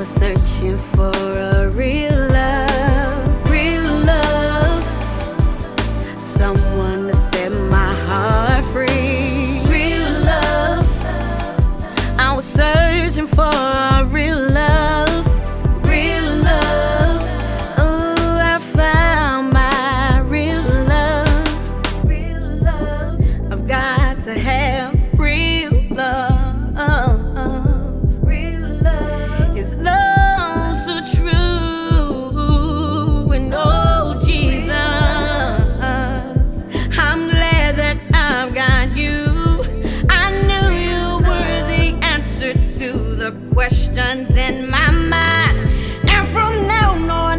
was searching for a real love, someone to set my heart free. Real love, I was searching for a real love, real love. Oh, I found my real love, real love. I've got to have real love. His love so true, and oh Jesus, I'm glad that I've got you. I knew you were the answer to the questions in my mind, and from now on